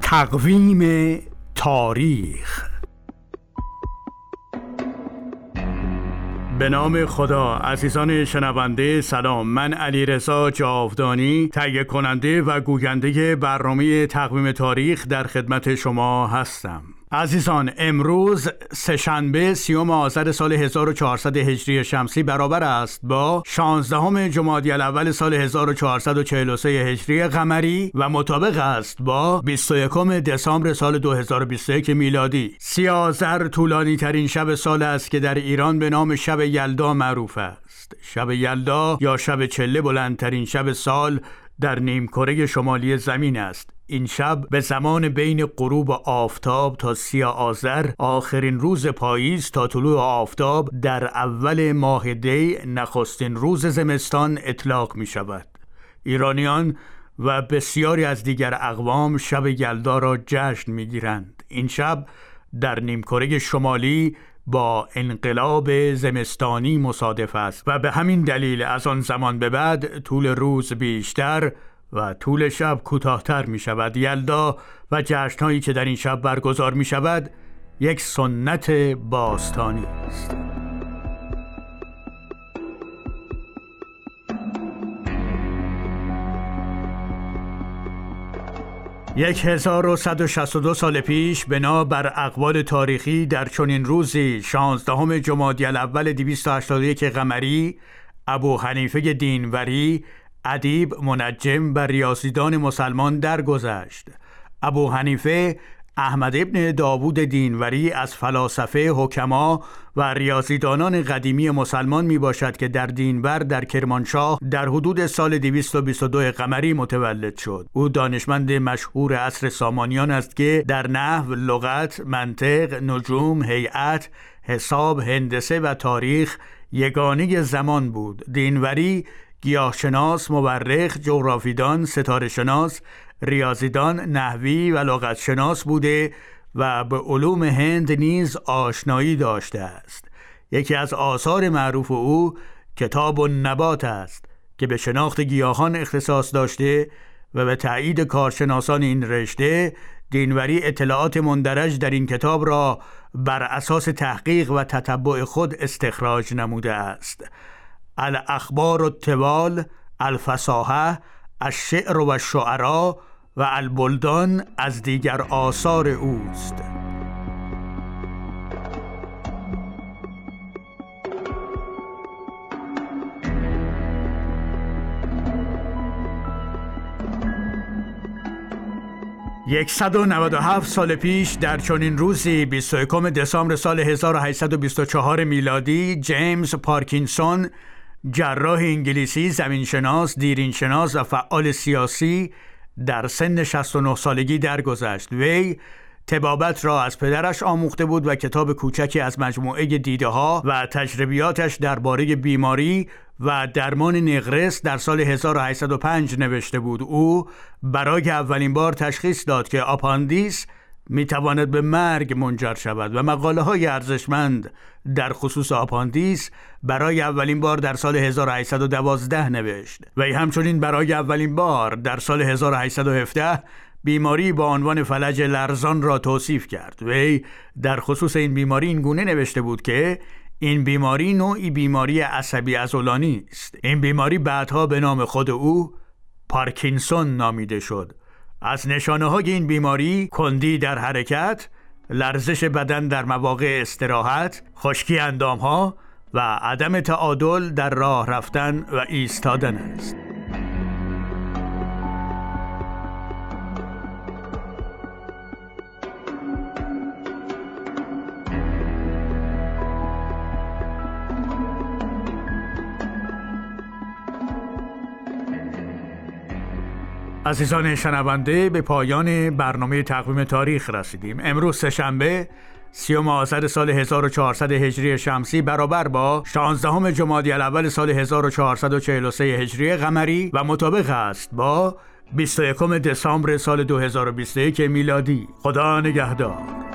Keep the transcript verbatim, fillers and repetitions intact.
تقویم تاریخ. به نام خدا. عزیزان شنونده سلام، من علیرضا جاودانی تهیه کننده و گوینده برنامه تقویم تاریخ در خدمت شما هستم. عزیزان، امروز سه‌شنبه سیوم آذر سال هزار و چهارصد هجری شمسی برابر است با شانزدهم جمادی الاول سال هزار و چهارصد و چهل و سه هجری قمری و مطابق است با بیست و یکم دسامبر سال دو هزار و بیست و یک میلادی. سی آذر طولانی ترین شب سال است که در ایران به نام شب یلدا معروف است. شب یلدا یا شب چله بلندترین شب سال در نیمکره شمالی زمین است. این شب به زمان بین غروب آفتاب تا سی آذر، آخرین روز پاییز تا طلوع آفتاب در اول ماه دی، نخستین روز زمستان اطلاق می شود. ایرانیان و بسیاری از دیگر اقوام شب یلدا را جشن می گیرند. این شب در نیمکره شمالی با انقلاب زمستانی مصادف است و به همین دلیل از آن زمان به بعد طول روز بیشتر و طول شب کوتاه‌تر می شود. یلدا و جشن‌هایی که در این شب برگزار می شود یک سنت باستانی است. یک هزار و صد و شصت و دو سال پیش بنا بر اقوال تاریخی در چنین روزی شانزدهم جمادی الاول دویست و هشتاد و یک قمری، ابو حنیفه دینوری، ادیب، منجم و ریاضیدان مسلمان درگذشت. ابو حنیفه احمد ابن داوود دینوری از فلاسفه، حکما و ریاضیدانان قدیمی مسلمان می باشد که در دینور در کرمانشاه در حدود سال دویست و بیست و دو قمری متولد شد. او دانشمند مشهور عصر سامانیان است که در نحو، لغت، منطق، نجوم، هیئت، حساب، هندسه و تاریخ یگانه زمان بود. دینوری گیاهشناس، مورخ، جغرافیدان، ستاره شناس، ریاضیدان، نحوی و لغتشناس بوده و به علوم هند نیز آشنایی داشته است. یکی از آثار معروف او کتاب النبات است که به شناخت گیاهان اختصاص داشته و به تایید کارشناسان این رشته دینوری اطلاعات مندرج در این کتاب را بر اساس تحقیق و تتبع خود استخراج نموده است. الاخبار الطوال، الفصاحه، الشعر و الشعراء و البلدان از دیگر آثار اوست. صد و نود و هفت سال پیش در چنین روزی بیست و یکم دسامبر سال هزار و هشتصد و بیست و چهار میلادی، جیمز پارکینسون، جراح انگلیسی، زمینشناس، دیرینشناس و فعال سیاسی، در سن شصت و نه سالگی درگذشت. وی طبابت را از پدرش آموخته بود و کتاب کوچکی از مجموعه دیده‌ها و تجربیاتش درباره بیماری و درمان نقرس در سال هزار و هشتصد و پنج نوشته بود. او برای اولین بار تشخیص داد که آپاندیس میتواند به مرگ منجر شود و مقاله های ارزشمند در خصوص آپاندیس برای اولین بار در سال هزار و هشتصد و دوازده نوشت. وی همچنین برای اولین بار در سال هزار و هشتصد و هفده بیماری با عنوان فلج لرزان را توصیف کرد. وی در خصوص این بیماری این گونه نوشته بود که این بیماری نوعی بیماری عصبی عضلانی است. این بیماری بعدها به نام خود او پارکینسون نامیده شد. از نشانه‌های این بیماری کندی در حرکت، لرزش بدن در مواقع استراحت، خشکی اندام‌ها و عدم تعادل در راه رفتن و ایستادن است. عزیزان شنونده، به پایان برنامه تقویم تاریخ رسیدیم. امروز سه‌شنبه سیوم آذر سال هزار و چهارصد هجری شمسی برابر با شانزدهم جمادی الاول سال هزار و چهارصد و چهل و سه هجری قمری و مطابق است با بیست و یکم دسامبر سال دو هزار و بیست و یک میلادی. خدا نگهدار.